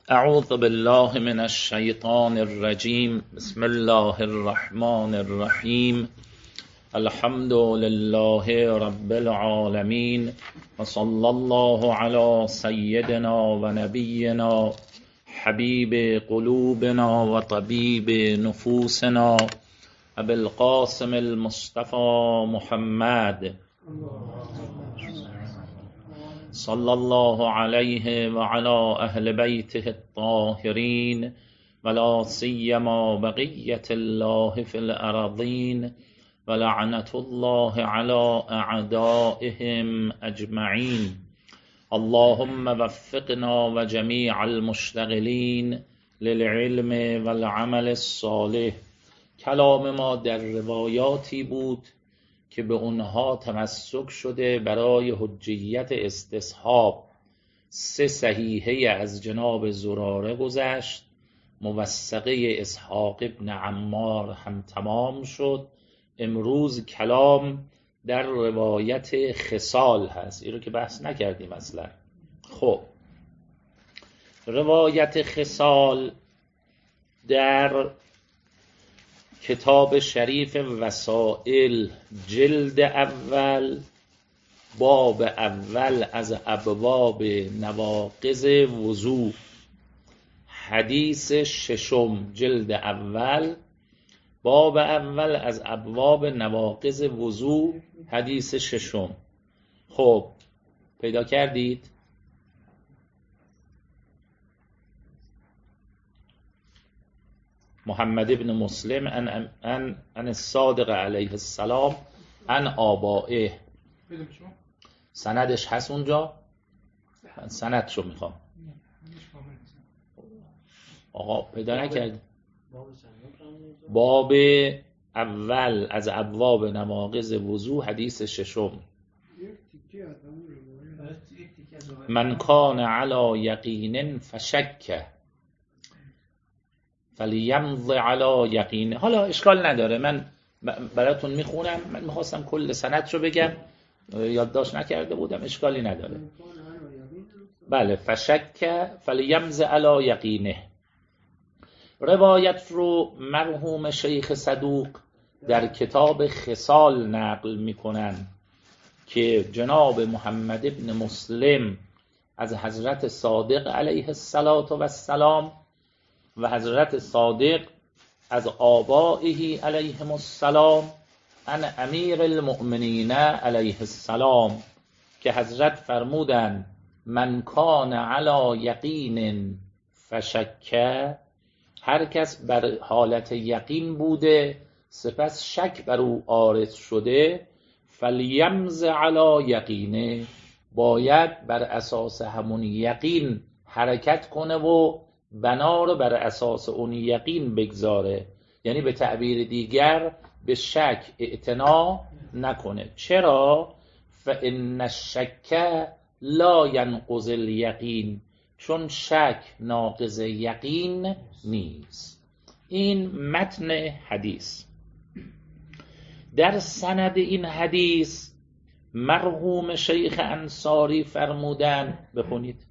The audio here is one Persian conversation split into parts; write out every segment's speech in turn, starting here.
اعوذ بالله من الشیطان الرجیم. بسم الله الرحمن الرحیم. الحمد لله رب العالمین و صلی الله علی سیدنا و نبینا حبیب قلوبنا و طبیب نفوسنا ابی القاسم المصطفى محمد صلی الله علیه و علی اهل بیته الطاهرین ولا سیما بقیة الله فی الارضین ولعنة الله علی اعدائهم اجمعین. اللهم وفقنا و جمیع المشتغلین للعلم والعمل الصالح. کلام ما در روایاتی بود که به اونها تمسک شده برای حجیت استصحاب. 3 صحیحه از جناب زراره گذشت، موثقه اسحاق ابن عمار هم تمام شد. امروز کلام در روایت خصال هست، این رو که بحث نکردیم اصلا. خب روایت خصال در کتاب شریف وسائل جلد اول باب اول از ابواب نواقض وضو، حدیث 6 جلد اول باب اول از ابواب نواقض وضو، حدیث 6. خب پیدا کردید؟ محمد ابن مسلم ان الصادق علیه السلام ان آبائه. سندش هست اونجا؟ من سندشو میخوام. آقا پیدا نکرد؟ باب اول از ابواب نواقض وضو، حدیث 6. من کان علی یقین فشک فلیمض علی یقینه. حالا اشکال نداره، من براتون میخونم. من میخواستم کل سند رو بگم، یادداشت نکرده بودم، اشکالی نداره. بله، فشک فلیمض علی یقینه. روایت رو مرحوم شیخ صدوق در کتاب خصال نقل میکنن که جناب محمد ابن مسلم از حضرت صادق علیه السلام و حضرت صادق از آبائه علیهم السلام ان امیر المؤمنین علیه السلام که حضرت فرمودن من کان علی یقین فشک، هر کس بر حالت یقین بوده سپس شک بر او عارض شده، فلیمض علی یقینه، باید بر اساس همون یقین حرکت کنه و بنا رو بر اساس اون یقین بگذاره. یعنی به تعبیر دیگر به شک اعتنا نکنه. چرا؟ فإن الشک لا ينقض الیقین، چون شک ناقض یقین نیست. این متن حدیث. در سند این حدیث مرحوم شیخ انصاری فرمودن، بخونید.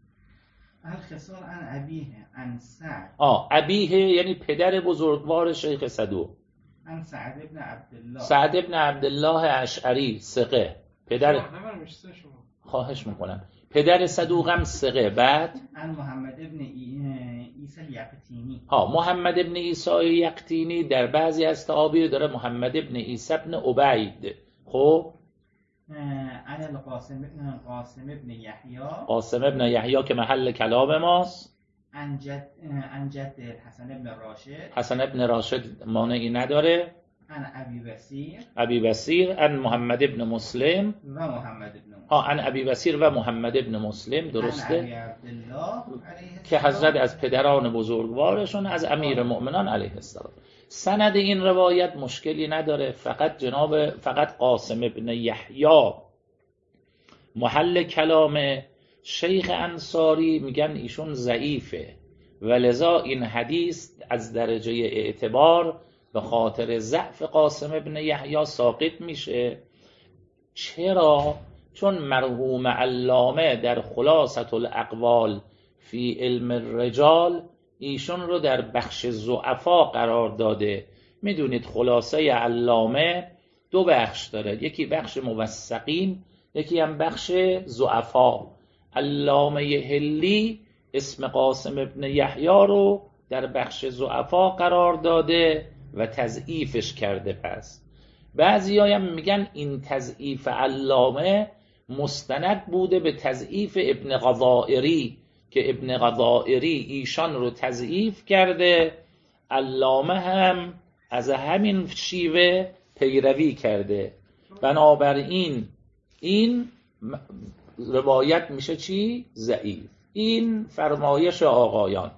الخصال عن ابیه عن سعد. ابیه یعنی پدر بزرگوار شیخ صدوق. عن سعد ابن عبدالله. سعد ابن عبدالله اشعری ثقه. پدر خواهش میکنم. پدر صدوق هم ثقه. بعد عن محمد ابن عیسی یقطینی. محمد ابن عیسی یقطینی در بعضی از تعابیر داره محمد ابن عیسی ابن عبید. خب عن القاسم ابن یحیی. قاسم ابن یحیی که محل کلام ماست. عن جد حسن ابن راشد. حسن ابن راشد مانعی نداره. عن ابی بصیر عن محمد ابن مسلم و محمد ابن مسلم. عن ابی بصیر و محمد ابن مسلم، درسته؟ عبدالله که حضرت از پدران بزرگوارشون از امیر مؤمنان علیه السلام. سند این روایت مشکلی نداره، فقط قاسم ابن یحیی محل کلام شیخ انصاری میگن ایشون ضعیفه و لذا این حدیث از درجه اعتبار به خاطر ضعف قاسم ابن یحیی ساقط میشه. چرا؟ چون مرحوم علامه در خلاصة الاقوال فی علم الرجال ایشون رو در بخش ضعفا قرار داده. میدونید خلاصه علامه دو بخش داره، یکی بخش موثقین، یکی هم بخش ضعفا. علامه حلی اسم قاسم ابن یحیی رو در بخش ضعفا قرار داده و تضعیفش کرده. پس بعضی هم میگن این تضعیف علامه مستند بوده به تضعیف ابن غضائری که ابن غضائری ایشان رو تضعیف کرده، علامه هم از همین شیوه پیروی کرده. بنابراین این روایت میشه چی؟ ضعیف. این فرمایش آقایان.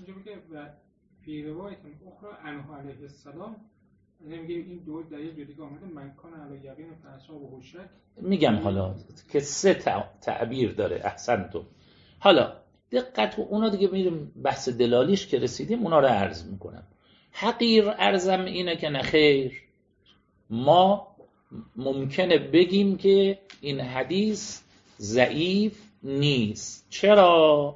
فی روایت اخرى عنه علیه السلام نمیگیم این دور در یه جوری که آمده من کان علی یقین فاصحاب و شک. میگم حالا که سه تعبیر داره. احسنتم. حالا دقت اونا دیگه میریم بحث دلالیش که رسیدیم اونا رو عرض میکنم. حقیر عرضم اینه که نخیر، ما ممکنه بگیم که این حدیث ضعیف نیست. چرا؟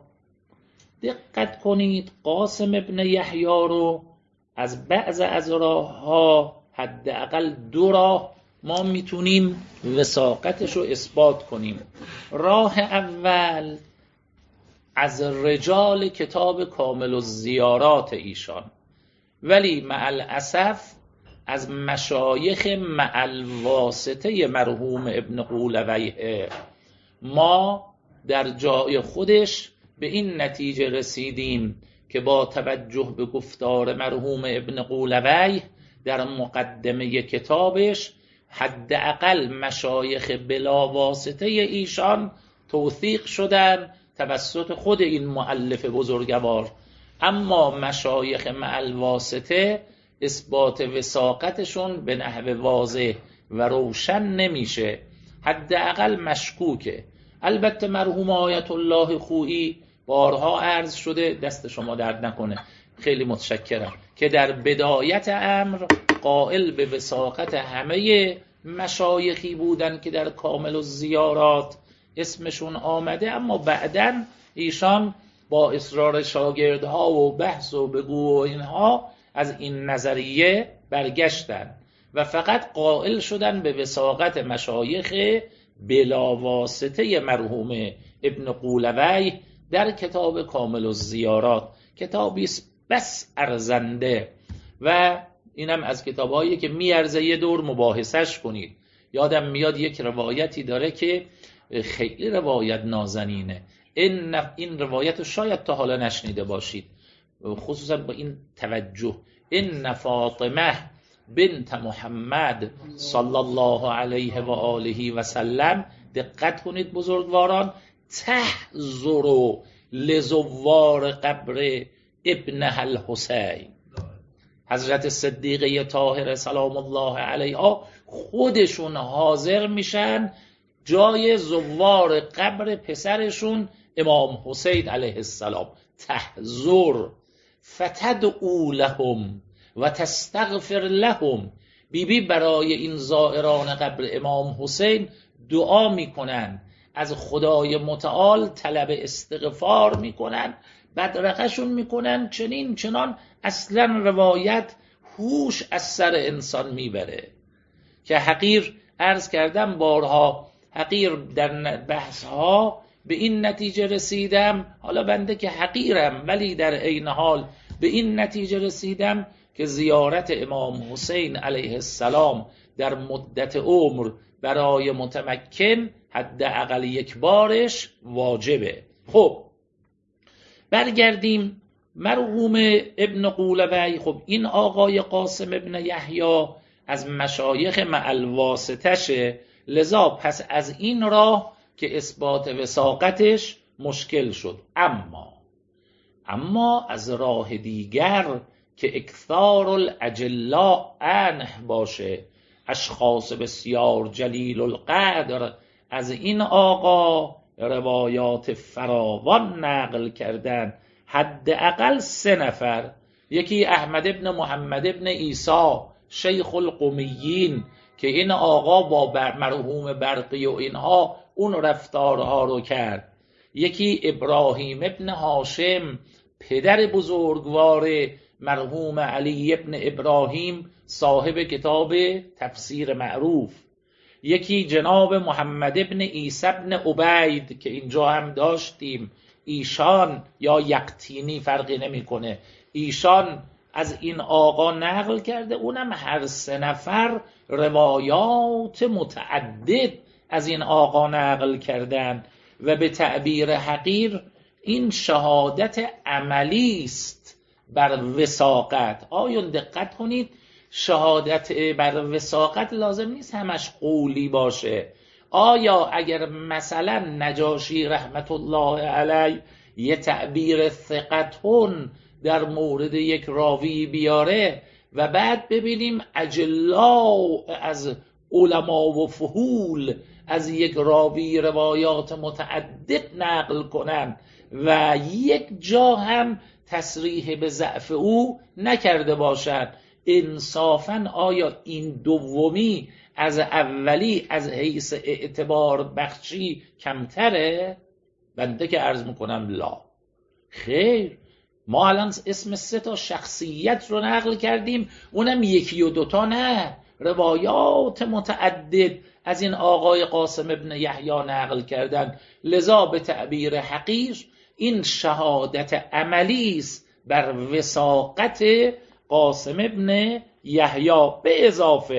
دقت کنید قاسم ابن یحیی رو از بعض از راه‌ها، حداقل دو راه، ما میتونیم وثاقتش رو اثبات کنیم. راه اول از رجال کتاب کامل الزیارات ایشان، ولی مع الاسف از مشایخ مع الواسطه مرحوم ابن قولویه. ما در جای خودش به این نتیجه رسیدیم که با توجه به گفتار مرحوم ابن قولویه در مقدمه کتابش، حداقل مشایخ بلا واسطه ایشان توثیق شدن توسط خود این مؤلف بزرگوار، اما مشایخ مع الواسطه اثبات وثاقتشون به نحو واضح و روشن نمیشه، حداقل مشکوکه. البته مرحوم آیت الله خویی بارها عرض شده، دست شما درد نکنه، خیلی متشکرم، که در بدایت امر قائل به وثاقت همه مشایخی بودن که در کامل الزیارات اسمشون آمده، اما بعداً ایشان با اصرار شاگردها و بحث و بگو و اینها از این نظریه برگشتن و فقط قائل شدن به وثاقت مشایخ بلا واسطه مرحوم ابن قولوی در کتاب کامل الزیارات. کتابی بس ارزنده و اینم از کتابایی که میارزه یه دور مباحثش کنید. یادم میاد یک روایتی داره که خیلی روایت نازنینه، این روایت رو شاید تا حالا نشنیده باشید، خصوصا با این توجه: ان فاطمه بنت محمد صلی الله علیه و آله و سلم، دقت کنید بزرگواران، تحذر لزوار قبر ابنها الحسین. حضرت صدیقه طاهره سلام الله علیها خودشون حاضر میشن جای زوار قبر پسرشون امام حسین علیه السلام. تحذر فتدعو لهم و تستغفر لهم. بیبی برای این زائران قبر امام حسین دعا میکنن، از خدای متعال طلب استغفار میکنن، بدرقشون میکنن، چنین چنان. اصلا روایت هوش از سر انسان میبره که حقیر عرض کردم بارها، حقیر در بحثها به این نتیجه رسیدم، حالا بنده که حقیرم ولی در عین حال به این نتیجه رسیدم که زیارت امام حسین علیه السلام در مدت عمر برای متمکن حداقل یک بارش واجبه. خب برگردیم مرحوم ابن قولوی. خب این آقای قاسم ابن یحیی از مشایخ مع الواسطشه، لذا پس از این راه که اثبات وثاقتش مشکل شد. اما از راه دیگر که اکثار الاجلاء عنه باشه، اشخاص بسیار جلیل القدر از این آقا روایات فراوان نقل کردن، حداقل 3 نفر. یکی احمد ابن محمد ابن عیسی شیخ القمیین که این آقا با مرحوم برقی و اینها اون رفتارها رو کرد. یکی ابراهیم ابن هاشم پدر بزرگوار مرحوم علی ابن ابراهیم صاحب کتاب تفسیر معروف، یکی جناب محمد ابن عیسی ابن عبید که اینجا هم داشتیم، ایشان یا یقطینی فرقی نمیکنه، ایشان از این آقا نقل کرده، اونم هر سه نفر روایات متعدد از این آقا نقل کردن و به تعبیر حقیر این شهادت عملی است بر وثاقت. آیون دقت کنید، شهادت بر وثاقت لازم نیست همش قولی باشه. آیا اگر مثلا نجاشی رحمت الله علیه یه تعبیر ثقتون در مورد یک راوی بیاره و بعد ببینیم اجلا از علما و فهول از یک راوی روایات متعدد نقل کنن و یک جا هم تصریح به ضعف او نکرده باشند، انصافاً آیا این دومی از اولی از حیث اعتبار بخشی کمتره؟ بنده که عرض میکنم لا، خیر. ما الان اسم 3 شخصیت رو نقل کردیم، اونم 1 و 2 نه، روایات متعدد از این آقای قاسم ابن یحیی نقل کردن. لذا به تعبیر حقیر این شهادت عملی است بر وثاقت قاسم ابن یحیی، به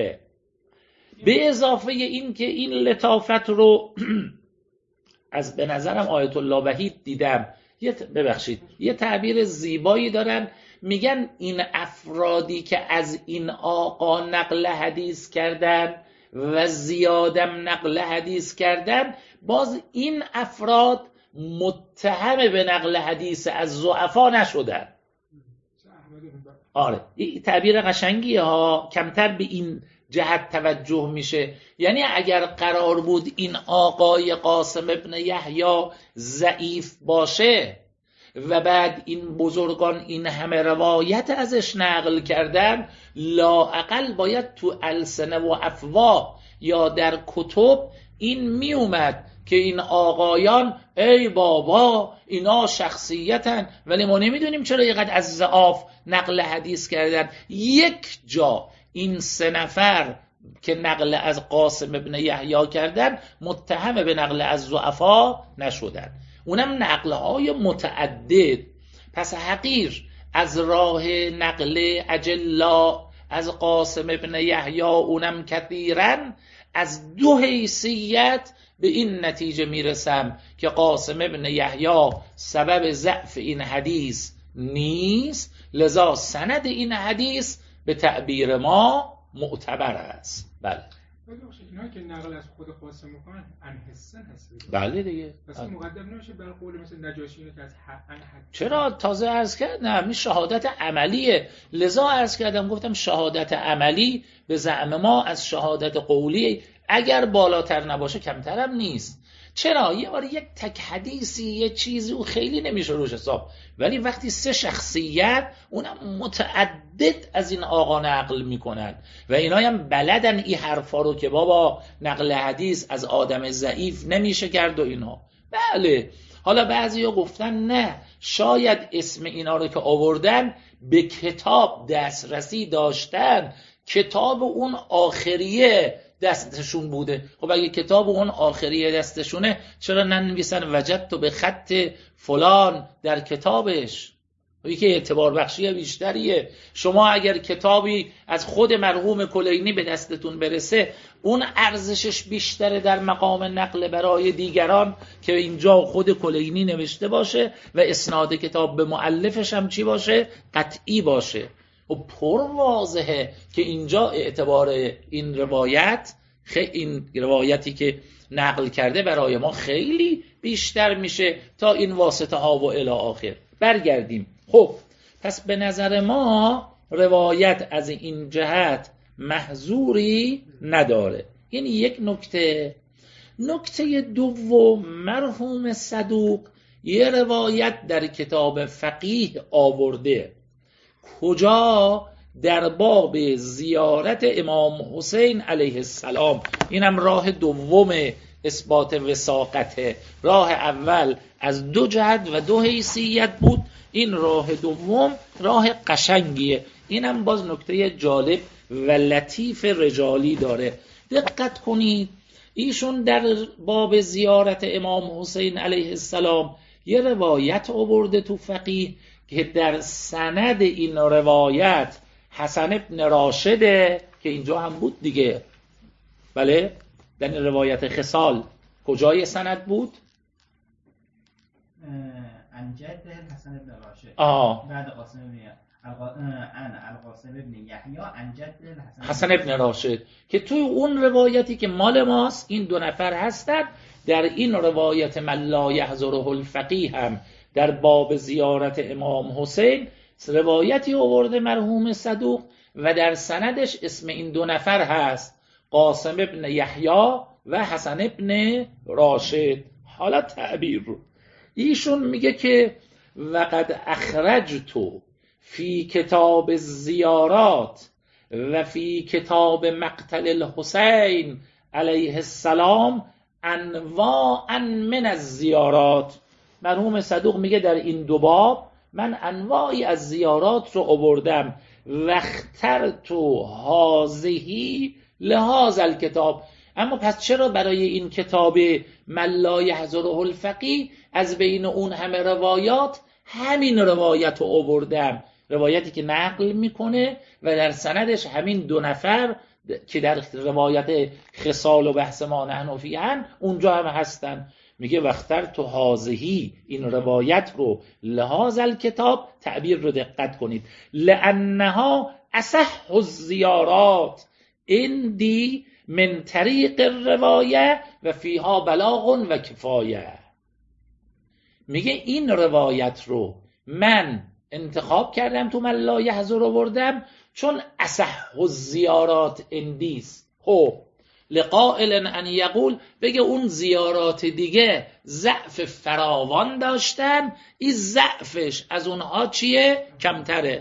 اضافه این که این لطافت رو از به نظرم آیت الله وحید دیدم، یه تعبیر زیبایی دارن، میگن این افرادی که از این آقا نقل حدیث کردن و زیادم نقل حدیث کردن، باز این افراد متهم به نقل حدیث از ضعفا نشدن. آره این تعبیر قشنگیه ها، کمتر به این جهت توجه میشه. یعنی اگر قرار بود این آقای قاسم ابن یحیی ضعیف باشه و بعد این بزرگان این همه روایت ازش نقل کردن، لااقل باید تو السنه و افواه یا در کتب این میومد که این آقایان ای بابا اینا شخصیتن، ولی ما نمیدونیم چرا اینقدر از ضعاف نقل حدیث کردن. یک جا این 3 نفر که نقل از قاسم ابن یحیی کردن متهم به نقل از ضعفا نشدن، اونم نقلهای متعدد. پس حقیر از راه نقل اجلا از قاسم ابن یحیی اونم کثیرا، از 2 حیثیت به این نتیجه میرسم که قاسم ابن یحیی سبب ضعف این حدیث نیست، لذا سند این حدیث به تعبیر ما معتبر است. بله اینا که نقل از خود قاسم میکنن انحسن هست. بله دیگه، پس مقدم نمیشه بر قول مثل نجاشی که از چرا تازه عرض کردم این شهادت عملیه. لذا عرض کردم گفتم شهادت عملی به زعم ما از شهادت قولی اگر بالاتر نباشه کمترم نیست. چرا؟ یه بار یک تک حدیثی یه چیزی او خیلی نمیشه روش حساب، ولی وقتی 3 شخصیت اونم متعدد از این آقا نقل میکنن و اینا هم بلدن این حرفا رو که بابا نقل حدیث از آدم ضعیف نمیشه کرد و اینا. بله حالا بعضیا گفتن نه، شاید اسم اینا رو که آوردن به کتاب دسترسی داشتن، کتاب اون آخریه دستشون بوده. خب اگه کتاب اون آخریه دستشونه چرا ننویسن وجدت به خط فلان در کتابش؟ یکی اعتبار بخشی بیشتریه. شما اگر کتابی از خود مرحوم کلینی به دستتون برسه اون ارزشش بیشتره در مقام نقل برای دیگران که اینجا خود کلینی نوشته باشه و اسناد کتاب به مؤلفش هم چی باشه؟ قطعی باشه. و پر واضحه که اینجا اعتبار این روایت این روایتی که نقل کرده برای ما خیلی بیشتر میشه تا این واسطه ها و الی آخر. برگردیم. خب پس به نظر ما روایت از این جهت محظوری نداره. این یک نکته. نکته دوم، مرحوم صدوق یه روایت در کتاب فقیه آورده. کجا؟ در باب زیارت امام حسین علیه السلام. اینم راه دوم اثبات وثاقت راه اول از 2 جهت و 2 حیثیت بود، این راه دوم راه قشنگیه. اینم باز نکته جالب و لطیف رجالی داره. دقت کنید ایشون در باب زیارت امام حسین علیه السلام یه روایت آورده تو فقیه که در سند این روایت حسن ابن راشده که اینجا هم بود دیگه، بله، در این روایت خصال کجای سند بود؟ انجد حسن ابن راشد بعد قاسم القاسم ابن یحیی انجد حسن ابن راشد، که توی اون روایتی که مال ماست این 2 نفر هستن. در این روایت من لا یحضره الفقیه هم در باب زیارت امام حسین روایتی آورده مرحوم صدوق و در سندش اسم این 2 نفر هست، قاسم ابن یحیی و حسن ابن راشد. حالا تعبیر رو ایشون میگه که وقد اخرجت فی کتاب الزیارات و فی کتاب مقتل الحسین علیه السلام انواعا من الزیارات. مرحوم صدوق میگه در این 2 باب من انواعی از زیارات رو آوردم و اخترت هذه لهذا الکتاب. اما پس چرا برای این کتاب من لا یحضره الفقیه از بین اون همه روایات همین روایت رو آوردم، روایتی که نقل میکنه و در سندش همین 2 نفر که در روایت خصال و بحث ما نحن فیهن اونجا هم هستن. میگه وختر تو هازهی، این روایت رو لهذا الکتاب، تعبیر رو دقت کنید، لانها اصح الزیارات عندی من طریق الروایه و فیها بلاغ و کفایه. میگه این روایت رو من انتخاب کردم تو من لا یحضر آوردم چون اصح الزیارات اندیست. خب لقائل ان یقول، بگه اون زیارات دیگه ضعف فراوان داشتن، این ضعفش از اونها چیه؟ کمتره.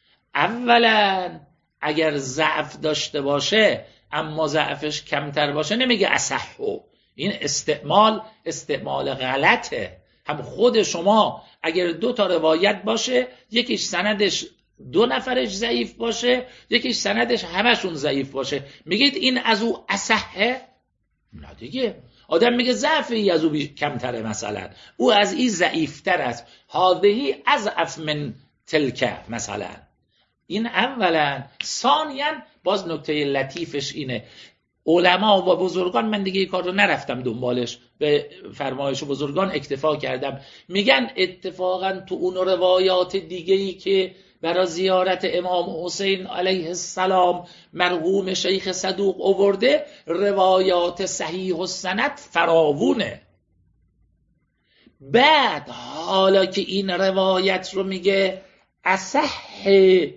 اولا اگر ضعف داشته باشه اما ضعفش کمتر باشه نمیگه اصحو، این استعمال غلطه. هم خود شما اگر 2 تا روایت باشه یکیش سندش 2 نفرش ضعیف باشه یکیش سندش همشون ضعیف باشه میگید این از او اصحه؟ نه دیگه، آدم میگه ضعفی از او کمتره، مثلا او از این ضعیفتر است، هذهی اضعف من تلک مثلا. این اولا. ثانیاً باز نکته لطیفش اینه، علما و بزرگان، من دیگه این کار رو نرفتم دنبالش، به فرمایش بزرگان اکتفا کردم، میگن اتفاقا تو اون روایات دیگه‌ای که برای زیارت امام حسین علیه السلام مرحوم شیخ صدوق آورده روایات صحیح السند فراوونه. بعد حالا که این روایت رو میگه اصح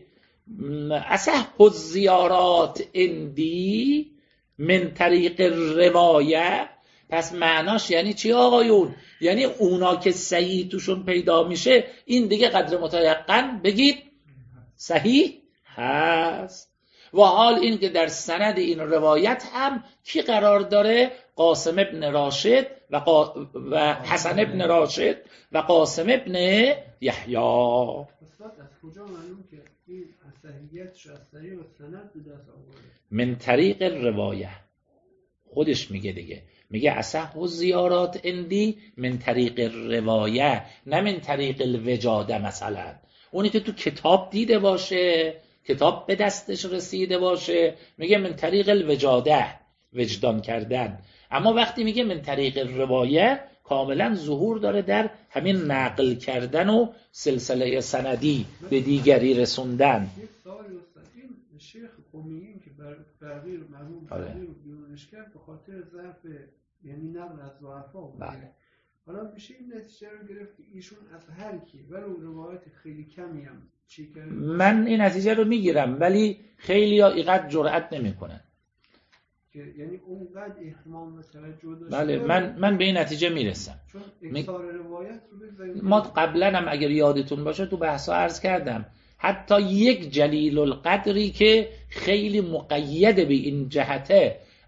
الزیارات عندی من طریق روایه، پس معناش یعنی چی آقایون؟ یعنی اونا که صحیح توشون پیدا میشه این دیگه قدر متیقن بگید صحیح هست. و حال این که در سند این روایت هم کی قرار داره؟ قاسم ابن راشد و حسن ابن راشد و قاسم ابن یحیی. استاد از کجا معلوم که این صحیحیتش از طریق سند به دست آورده؟ من طریق روایه، خودش میگه دیگه، میگه اصح الزیارات عندی من طریق روایه، نه من طریق الوجاده. مثلا اونی که تو کتاب دیده باشه، کتاب به دستش رسیده باشه، میگه من طریق الوجاده، وجدان کردن. اما وقتی میگه من طریق روایه کاملا ظهور داره در همین نقل کردن و سلسله سندی به دیگری رسوندن. یک سوالی استاد، این شیخ قمیین که تغییر مرحوم تغییر رو بیرونش کرد به خاطر ضعف، یعنی نقل از ضعفا. بله. حالا میشه این نتیجه رو گرفت که ایشون از هر کی ولو روایت خیلی کمی هم چی کرده. من این نتیجه رو میگیرم ولی خیلی ها اینقدر جرئت نمیکنن. یعنی اونقدر اهتمام و توجه داشته. بله، من به این نتیجه میرسم. چون اکثار روایت رو بزنید. ما قبلا هم اگر یادتون باشه تو بحثا عرض کردم حتی یک جلیل القدری که خیلی مقید به این جهته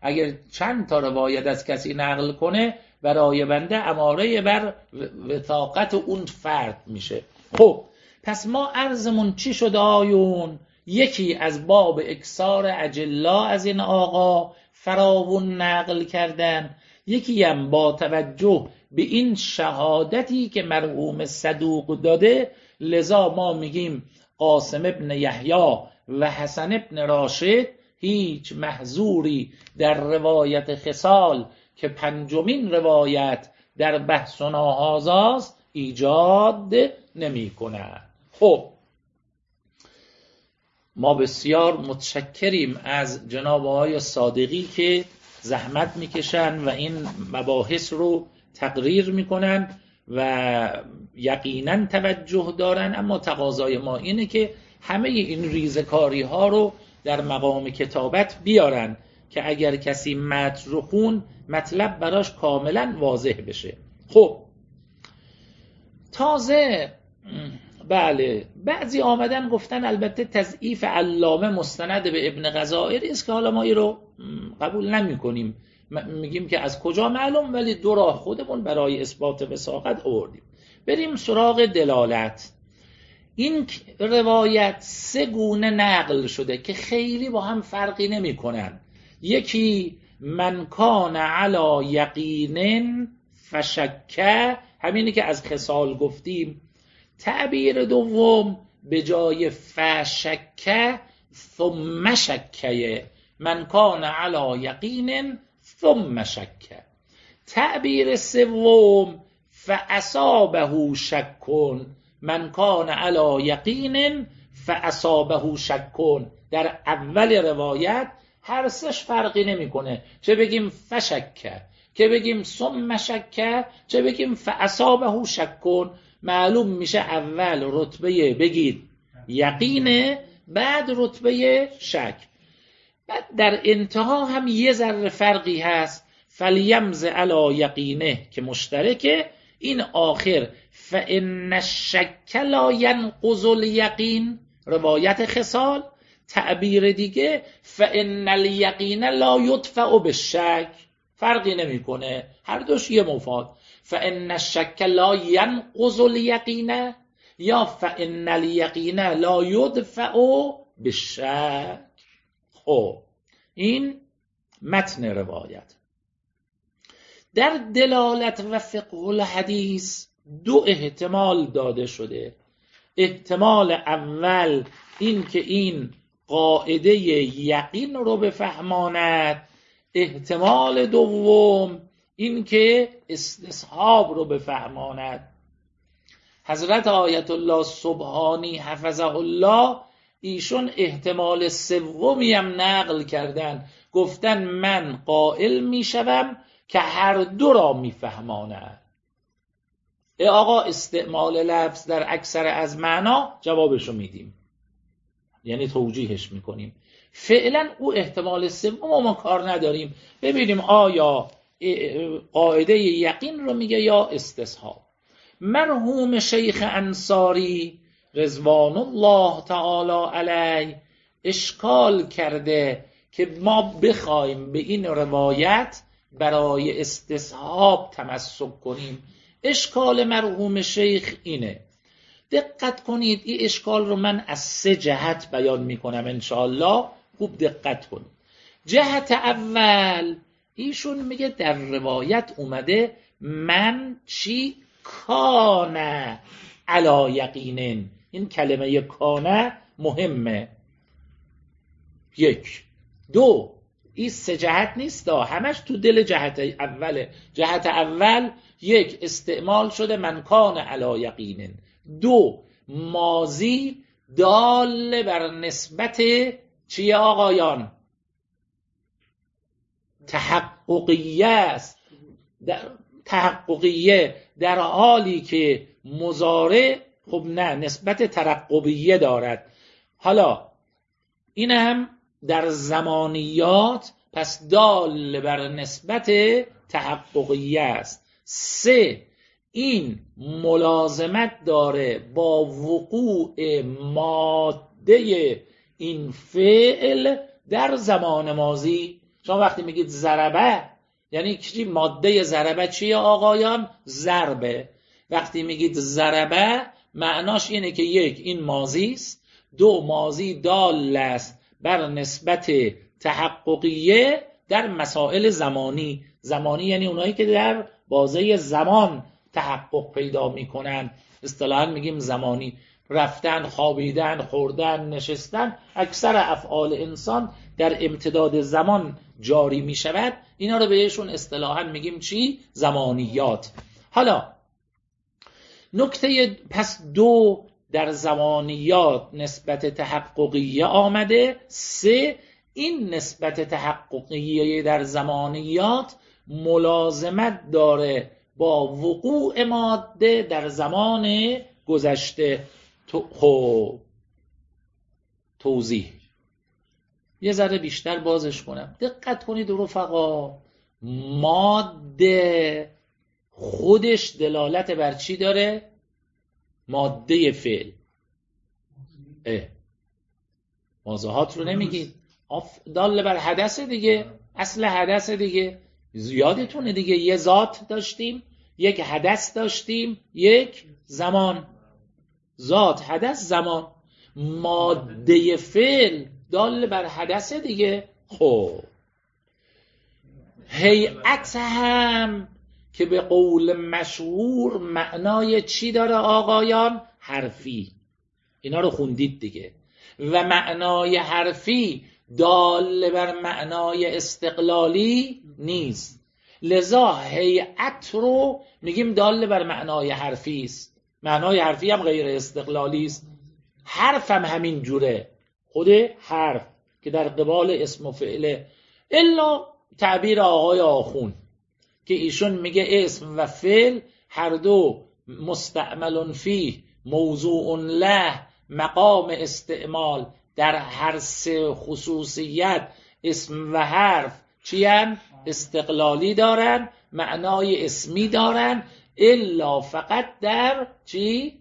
اگر چند تا روایت از کسی نقل کنه برای بنده اماره بر وثاقت اون فرد میشه. خب پس ما عرضمون چی شد آیون؟ یکی از باب اکثار اجلا از این آقا فراوون نقل کردن، یکی هم با توجه به این شهادتی که مرحوم صدوق داده، لذا ما میگیم قاسم ابن یحیی و حسن ابن راشد هیچ محظوری در روایت خصال که پنجمین روایت در بحث هازاست ایجاد نمی کند. خب ما بسیار متشکریم از جناب آقای صادقی که زحمت میکشن و این مباحث رو تقریر میکنن و یقینا توجه دارن، اما تقاضای ما اینه که همه این ریزکاری ها رو در مقام کتابت بیارن که اگر کسی متن رو خون مطلب براش کاملا واضح بشه. خب تازه بله بعضی آمدن گفتن البته تضعیف علامه مستند به ابن غزائر است که حالا ما این رو قبول نمی کنیم، میگیم که از کجا معلوم، ولی دو راه خودمون برای اثبات وثاقت آوردیم. بریم سراغ دلالت. این روایت سه گونه نقل شده که خیلی با هم فرقی نمی کنن. یکی من کان علی یقین فشکه، همینی که از خصال گفتیم. تعبیر دوم به جای فشکه ثم شکه، من کان علی یقین ثم شکه. تعبیر سوم فاصابه شکون، من کان علی یقین فاصابه شکون. در اول روایت هر سش فرقی نمیکنه، چه بگیم فشکه، چه بگیم ثم شکه، چه بگیم فاصابه شکون. معلوم میشه اول رتبه بگید یقینه، بعد رتبه شک. بعد در انتها هم یه ذره فرقی هست، فلیمز علی یقینه که مشترکه، این آخر فان الشک لا ینقض الیقین، روایت خصال. تعبیر دیگه فان الیقین لا یدفع بالشک، فرقی نمیکنه، هر دوش یه مفاد. فان الشک لا ینقض الیقین یا فان الیقین لا یدفع بالشک. خب این متن روایت. در دلالت و فقه الحدیث دو احتمال داده شده. احتمال اول این که این قاعده یقین رو بفهماند، احتمال دوم این که استصحاب رو بفهماند. حضرت آیت الله سبحانی حفظه الله ایشون احتمال سومی هم نقل کردن، گفتن من قائل میشوم که هر دو را میفهماند. آقا استعمال لفظ در اکثر از معنا جوابشو میدیم، یعنی توجیهش میکنیم. فعلا او احتمال سوم ما کار نداریم، ببینیم آیا قاعده یقین رو میگه یا استصحاب. مرحوم شیخ انصاری رضوان الله تعالی علیه اشکال کرده که ما بخوایم به این روایت برای استصحاب تمسک کنیم. اشکال مرحوم شیخ اینه، دقت کنید این اشکال رو من از سه جهت بیان میکنم انشاءالله، خوب دقت کنید. جهت اول ایشون میگه در روایت اومده من چی کانه علی یقینن، این کلمه کانه مهمه. یک. دو، این سه جهت نیست، همش تو دل جهت اوله. جهت اول یک استعمال شده من کان علی یقینن. دو، ماضی دال بر نسبت چیه آقایان؟ تحققیه است. تحققیه در حالی که مضارع خب نه نسبت ترقبیه دارد. حالا این هم در زمانیات پس دال بر نسبت تحققیه است. سه، این ملازمت داره با وقوع ماده این فعل در زمان ماضی. شما وقتی میگید ضربه یعنی چی؟ ماده ضربه چیه آقایان؟ ضربه. وقتی میگید ضربه معناش اینه که یک، این ماضی است، دو، ماضی دال است بر نسبت تحققیه در مسائل زمانی. زمانی یعنی اونایی که در بازه زمان تحقق پیدا میکنن، اصطلاحاً میگیم زمانی. رفتن، خوابیدن، خوردن، نشستن، اکثر افعال انسان در امتداد زمان جاری میشود. اینا رو بهشون اصطلاحاً میگیم چی؟ زمانیات. حالا نکته پس دو در زمانیات نسبت تحققیه آمده. سه، این نسبت تحققیه در زمانیات ملازمت داره با وقوع ماده در زمان گذشته. توضیح یه ذره بیشتر بازش کنم. دقت کنید رفقا، ماده خودش دلالت بر چی داره؟ ماده فعل. ماضی‌هات رو نمیگید، دال بر حدث دیگه، اصل حدث دیگه. یادتونه دیگه یه ذات داشتیم، یک حدث داشتیم، یک زمان. ذات، حدث، زمان. ماده فعل دال بر حدث دیگه. خب هیئت هم که به قول مشهور معنای چی داره آقایان؟ حرفی. اینا رو خوندید دیگه. و معنای حرفی دال بر معنای استقلالی نیست، لذا هیئت رو میگیم دال بر معنای حرفی است. معنای حرفی هم غیر استقلالی است. حرف هم همین جوره، خود حرف که در قبال اسم و فعله. الا تعبیر آقای آخون که ایشون میگه اسم و فعل هر دو مستعمل فیه موضوع له مقام استعمال. در هر سه خصوصیت اسم و حرف چی هم؟ استقلالی دارن، معنای اسمی دارن، الا فقط در چی؟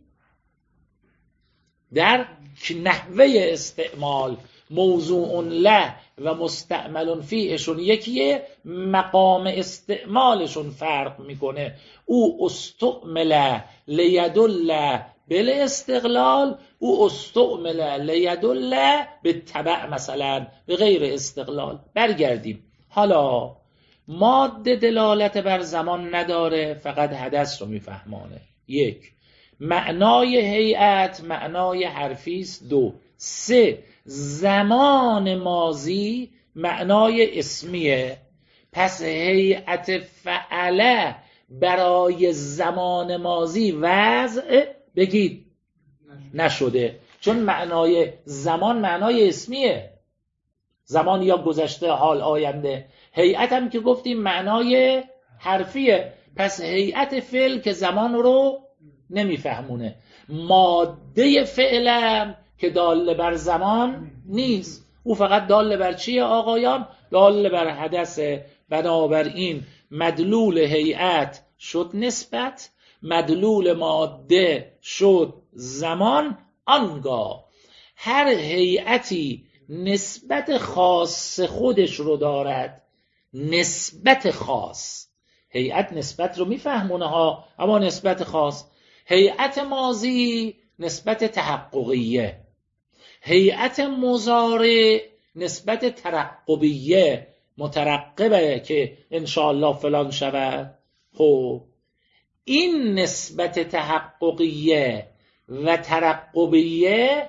در نحوه استعمال. موضوع له و مستعمل فیهشون یکیه، مقام استعمالشون فرق میکنه. او استعمل لیدل بالاستقلال، او استعمل لیدل بالتبع، مثلا به غیر استقلال. برگردیم. حالا ماده دلالت بر زمان نداره، فقط حدث رو میفهمانه. یک، معنای هیئت معنای حرفی است. دو، سه، زمان ماضی معنای اسمیه. پس هیئت فعله برای زمان ماضی وضع بگید نشده، چون معنای زمان معنای اسمیه. زمان یا گذشته، حال، آینده. هیئت هم که گفتیم معنای حرفیه. پس هیئت فعل که زمان رو نمیفهمونه. ماده فعلم که دال بر زمان نیست، او فقط دال بر چیه آقایان؟ دال بر حدثه. بنابراین مدلول هیئت شد نسبت، مدلول ماده شد زمان. آنگاه هر هیئتی نسبت خاص خودش رو دارد. نسبت خاص. هیئت نسبت رو میفهمونه ها، اما نسبت خاص. هیئت ماضی نسبت تحققیه، هیئت مضارع نسبت ترقبیه، مترقبه که انشاءالله فلان شود. خب این نسبت تحققیه و ترقبیه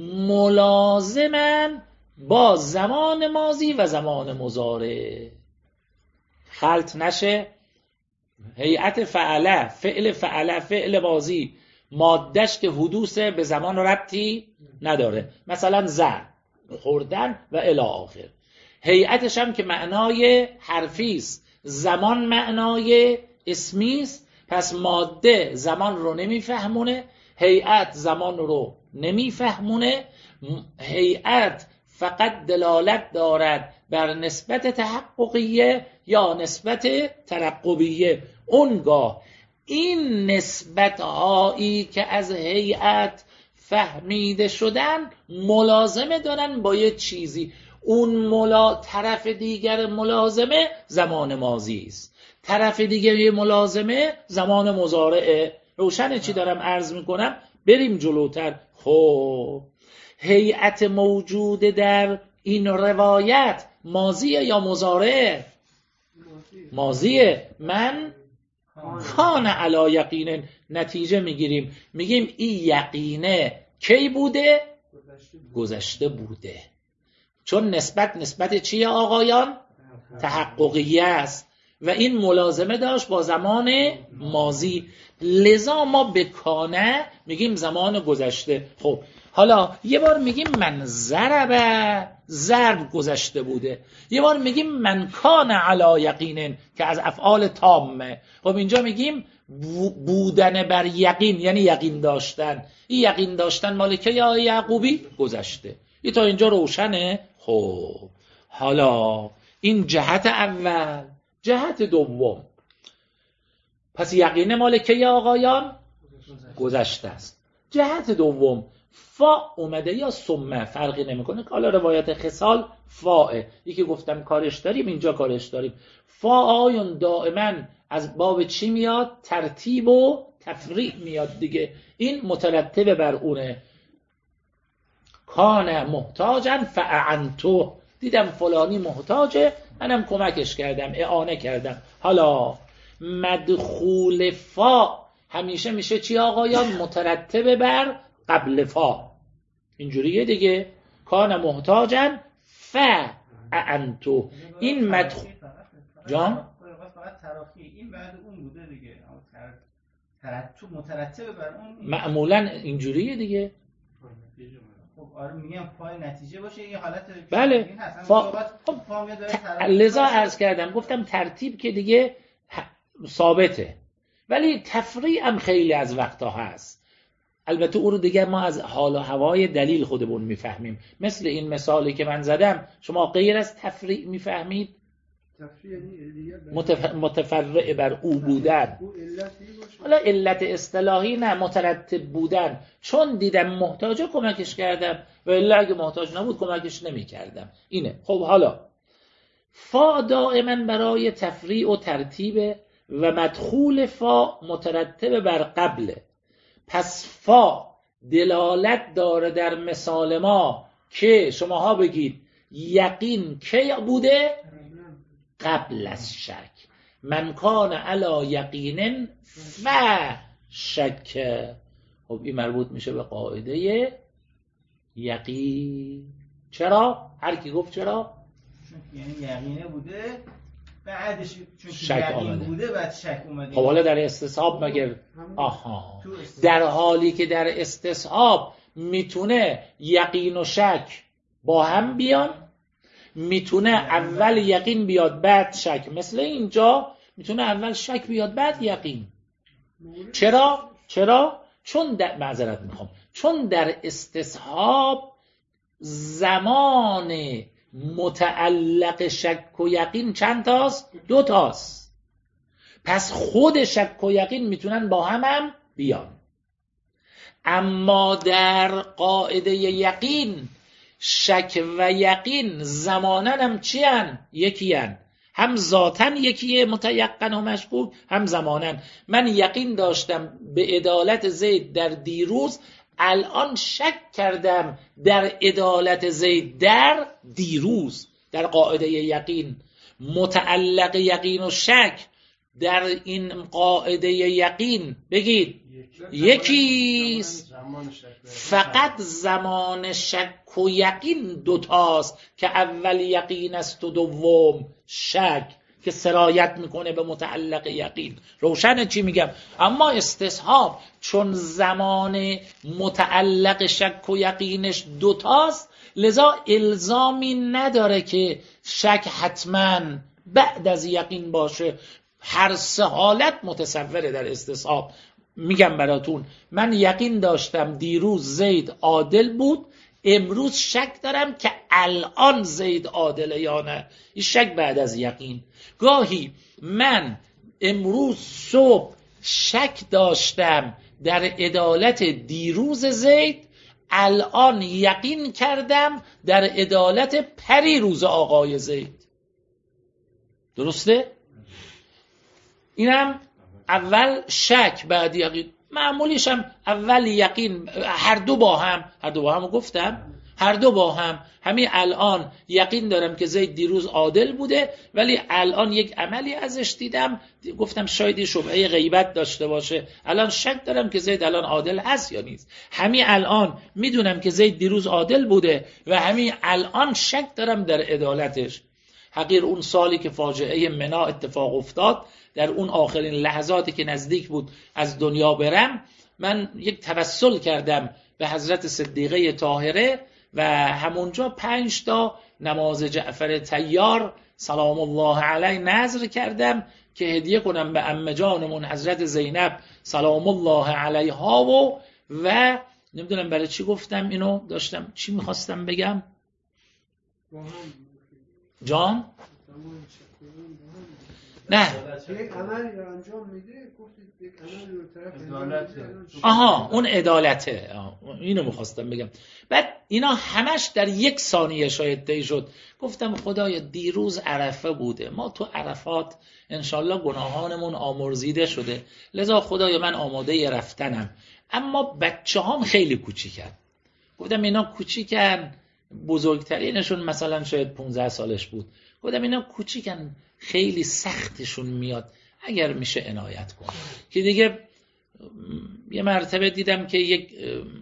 ملازمن با زمان ماضی و زمان مضارع. خلط نشه. هیئت فعله، فعل فعله، فعل ماضی، مادهش که حدوث به زمان ربطی نداره، مثلا زر، خوردن و الی آخر. هیئتش هم که معنای حرفی است، زمان معنای اسمی است. پس ماده زمان رو نمیفهمونه، هیئت زمان رو نمیفهمونه. هیئت فقط دلالت دارد بر نسبت تحققیه یا نسبت ترقبیه. اونگاه این نسبت هایی که از هیئت فهمیده شدن ملازمه دارن با یه چیزی. اون طرف دیگر ملازمه زمان ماضی است، طرف دیگر ملازمه زمان مضارعه. روشنه چی دارم عرض میکنم؟ بریم جلوتر. خب هیئت موجود در این روایت ماضیه یا مضارعه؟ ماضیه. من کان علی یقین. نتیجه میگیریم میگیم این یقینه کی بوده؟ گذشته بوده. چون نسبت چیه آقایان؟ تحققیه است و این ملازمه داشت با زمان ماضی، لذا ما به کانه میگیم زمان گذشته. خب حالا یه بار میگیم من ضرب گذشته بوده، یه بار میگیم من کان علی یقین که از افعال تامه. خب اینجا میگیم بودن بر یقین یعنی یقین داشتن. این یقین داشتن مالکه یا یعقوبی گذشته. این تا اینجا روشنه. خب حالا این جهت اول. جهت دوم، پس یقین مالکه یا آقایان گذشته است. جهت دوم فا اومده یا ثم فرقی نمیکنه. حالا روایت خصال فاه، یکی گفتم کارش داریم اینجا کارش داریم. فا آیون دائما از باب چی میاد؟ ترتیب و تفریع میاد دیگه. این مترتب بر اونه. کان محتاجا فاعنتو، دیدم فلانی محتاجه منم کمکش کردم، اعانه کردم. حالا مدخول فا همیشه میشه چی آقایان؟ مترتب بر قبل فا. اینجوریه دیگه. کان محتاجا فاعنتو. این مدخول جان فقط تراخی این بعد اون بوده دیگه. ترتب مترتب بر اون معمولا اینجوریه دیگه. خب آره میگم پای نتیجه باشه یه حالت بله. لذا عرض کردم گفتم ترتیب که دیگه ثابته، ولی تفریع هم خیلی از وقتا هست. البته او رو دیگه ما از حال و هوای دلیل خودمون میفهمیم. مثل این مثالی که من زدم شما غیر از تفریع میفهمید؟ متفرع بر او بودن. حالا علت اصطلاحی نه، مترتب بودن. چون دیدم محتاجه کمکش کردم و الا اگه محتاج نبود کمکش نمی کردم. اینه. خب حالا فا دائما برای تفریع و ترتیب و مدخول فا مترتب بر قبله. پس فا دلالت داره در مثال ما که شماها بگید یقین کی بوده؟ قبل از شک. من کان علی یقین فشک. خب این مربوط میشه به قاعده یقین. چرا؟ هر کی گفت چرا؟ یعنی یقینه بوده بعدش چون شک آمده بوده بعد شک اومده. خب حالا در استصحاب مگر در حالی که در استصحاب میتونه یقین و شک با هم بیان، میتونه اول یقین بیاد بعد شک. مثل اینجا میتونه اول شک بیاد بعد یقین. چرا؟ چون چون در استصحاب زمان متعلق شک و یقین چند تاست؟ 2 تاست. پس خود شک و یقین میتونن با هم بیان. اما در قاعده یقین شک و یقین زمانن هم چی هن؟ یکی هن. هم ذاتن یکیه متیقن و مشکوک، هم زمانن. من یقین داشتم به عدالت زید در دیروز، الان شک کردم در عدالت زید در دیروز. در قاعده یقین متعلق یقین و شک در این قاعده یقین بگید یکیست، فقط زمان شک و یقین 2 تاست که اول یقین است و دوم شک که سرایت میکنه به متعلق یقین. روشنه چی میگم؟ اما استصحاب چون زمان متعلق شک و یقینش 2 تاست، لذا الزامی نداره که شک حتما بعد از یقین باشه. هر 3 حالت متصوره در استصحاب. میگم براتون من یقین داشتم دیروز زید عادل بود، امروز شک دارم که الان زید عادله یا نه. این شک بعد از یقین. گاهی من امروز صبح شک داشتم در عدالت دیروز زید، الان یقین کردم در عدالت پری روز آقای زید. درسته؟ اینم اول شک بعد یقین. معمولیش هم اول یقین، هر دو با هم گفتم، هر دو با هم. همین الان یقین دارم که زید دیروز عادل بوده، ولی الان یک عملی ازش دیدم، گفتم شاید شبهه غیبت داشته باشه، الان شک دارم که زید الان عادل هست یا نیست. همین الان میدونم که زید دیروز عادل بوده و همین الان شک دارم در عدالتش. حقیر اون سالی که فاجعه منا اتفاق افتاد، در اون آخرین لحظاتی که نزدیک بود از دنیا برم، من یک توسل کردم به حضرت صدیقه طاهره و همونجا 5 تا نماز جعفر طیار سلام الله علیه نذر کردم که هدیه کنم به عمه جانمون حضرت زینب سلام الله علیها. و نمیدونم برای چی گفتم اینو، داشتم چی میخواستم بگم جان؟ نه یک عملی رو انجام میده، گفتید یک عملی رو طرف آها اون عدالته، اینو میخواستم بگم. بعد اینا همش در 1 ثانیه شاید طی شد. گفتم خدایا دیروز عرفه بوده، ما تو عرفات انشالله گناهانمون آمرزیده شده، لذا خدایا من آماده رفتنم، اما بچه هم خیلی کوچیکن. گفتم اینا کوچیکن، بزرگترینشون مثلا شاید 15 سالش بود، گفتم اینا کوچیکن خیلی سختشون میاد، اگر میشه عنایت کن. که دیگه یه مرتبه دیدم که یک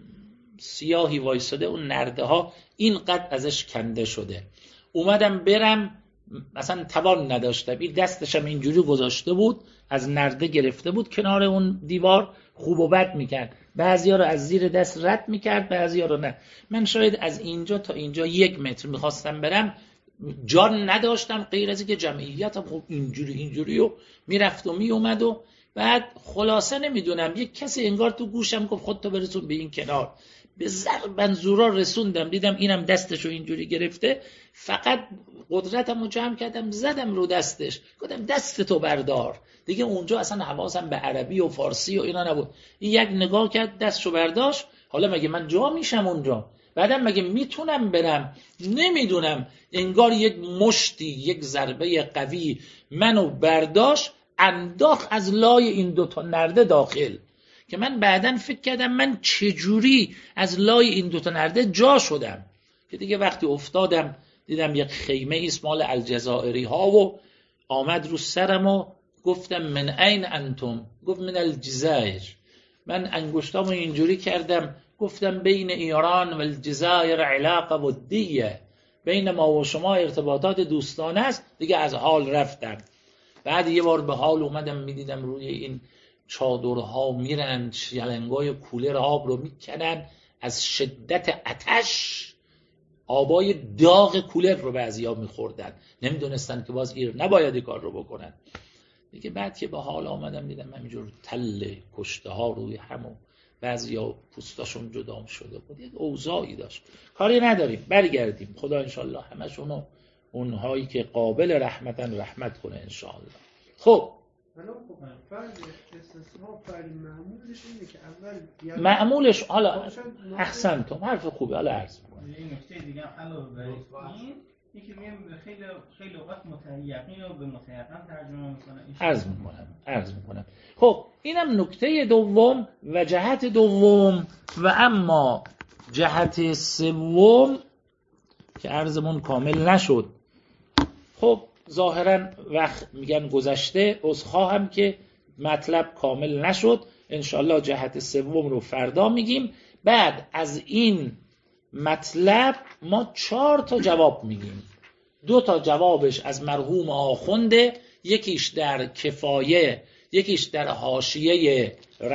سیاهی وایساده، اون نرده ها اینقدر ازش کنده شده، اومدم برم مثلا توان نداشتم، این دستشم اینجوری گذاشته بود، از نرده گرفته بود کنار اون دیوار، خوب و بد میکرد، بعضیا رو از زیر دست رد میکرد، بعضیا رو نه. من شاید از اینجا تا اینجا 1 متر میخواستم برم، جان نداشتم غیر از اینکه جمعیتم خب اینجوری و میرفت و میومد. و بعد خلاصه نمیدونم یک کسی انگار تو گوشم گفت خودتو برسون به این کنار، به ضربن زورا رسوندم، دیدم اینم دستشو اینجوری گرفته، فقط قدرتمو جمع کردم زدم رو دستش، گفتم دستتو بردار. دیگه اونجا اصلا حواسم به عربی و فارسی و اینا نبود، این یک نگاه کرد دستشو برداشت. حالا مگه من جا میشم اونجا؟ بعدم مگه میتونم برم؟ نمیدونم، انگار یک مشتی، یک ضربه قوی منو برداشت انداخت از لای این 2 تا نرده داخل، که من بعدن فکر کردم من چجوری از لای این 2 تا نرده جا شدم. که دیگه وقتی افتادم دیدم یک خیمه ایست مال الجزائری ها و آمد رو سرم و گفتم من این انتم؟ گفت من الجزایر. من انگشتامو اینجوری کردم، گفتم بین ایران و الجزایر علاقه ودیه، بین ما و شما ارتباطات دوستانه است. دیگه از حال رفتم. بعد یه بار به حال اومدم میدیدم روی این چادرها میرن، شلنگای کولر آب رو میکنن، از شدت آتش آبای داغ کولر رو بعضیا میخوردن، نمیدونستن که باز ایر نباید این کار رو بکنن دیگه. بعد که به حال آمدم دیدم همینجور تله کشته ها روی همون، بعضیا پوستاشون جدا شده بود، یک اوضاعی داشت. کاری نداریم، برگردیم. خدا انشالله همشونو اونهایی که قابل رحمتن رحمت کنه انشالله. خب فرد استثناء فرد معمولش اینه که اول معمولش، حالا احسنتم، حرف خوبه، حالا عرض می‌کنم. این نکته دیگه هم علاوه بر این یکی میگم خیلی اوقات متیقین رو به متیقن ترجمه میکنن. عرض میکنم. خب اینم نکته دوم و جهت دوم. و اما جهت سوم که عرضمون کامل نشد، خب ظاهرا وقت میگن گذشته، عذرخواهم که مطلب کامل نشد، انشالله جهت سوم رو فردا میگیم. بعد از این مطلب ما 4 تا جواب میگیم. 2 تا جوابش از مرحوم آخونده، یکیش در کفایه، یکیش در حاشیه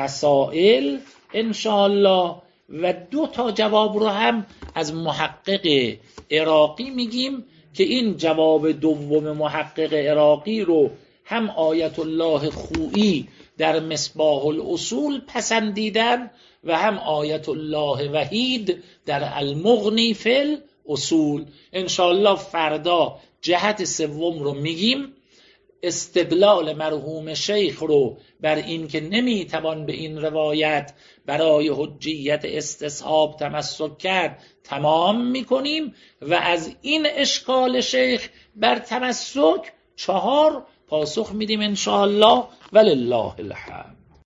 رسائل انشالله، و 2 تا جواب رو هم از محقق عراقی میگیم که این جواب دوم محقق عراقی رو هم آیت الله خویی در مصباح الاصول پسندیدن و هم آیت الله وحید در المغنی فی الاصول. انشاءالله فردا جهت سوم رو میگیم. استدلال مرحوم شیخ رو بر این که نمیتوان به این روایت برای حجیت استصحاب تمسک کرد تمام میکنیم و از این اشکال شیخ بر تمسک 4 پاسخ میدیم انشاءالله ولله الحمد.